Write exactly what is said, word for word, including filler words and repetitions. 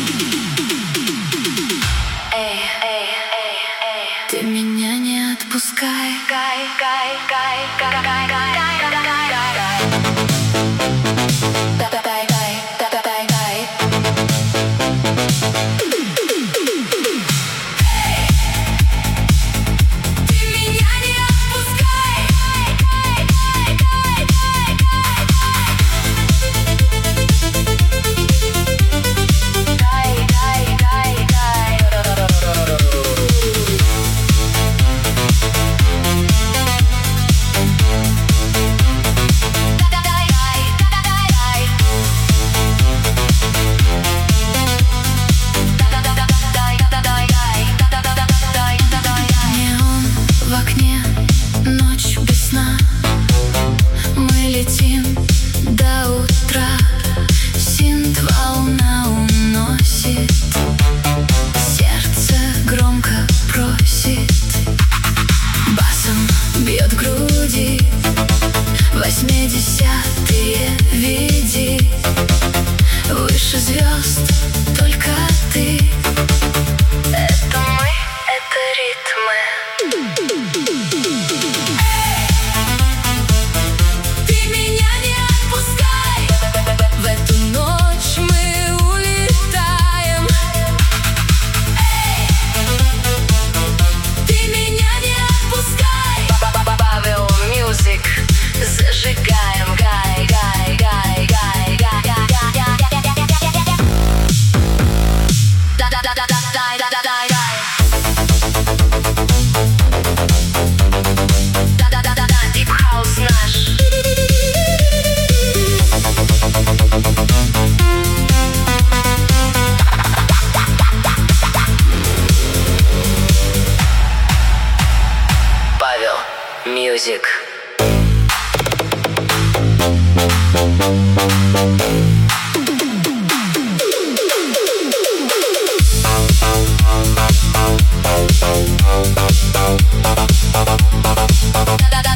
Ты меня не отпускай, гай, гай, гай, гай, гай, гай, гай, гай, гай, гай. Восьмидесятые веди выше звезд, только ты. Это мы, это ритмы. Ты меня не отпускай, в эту ночь мы улетаем. Ты меня не отпускай. Павел Music. Зажигаем, гай, гай, гай, гай, гай, гай, гай, гай. Да, да, да, да, да, дай, да, да, дай, дай. Да, да, да, да, да, дип хаус наш. Павел Music. Da da da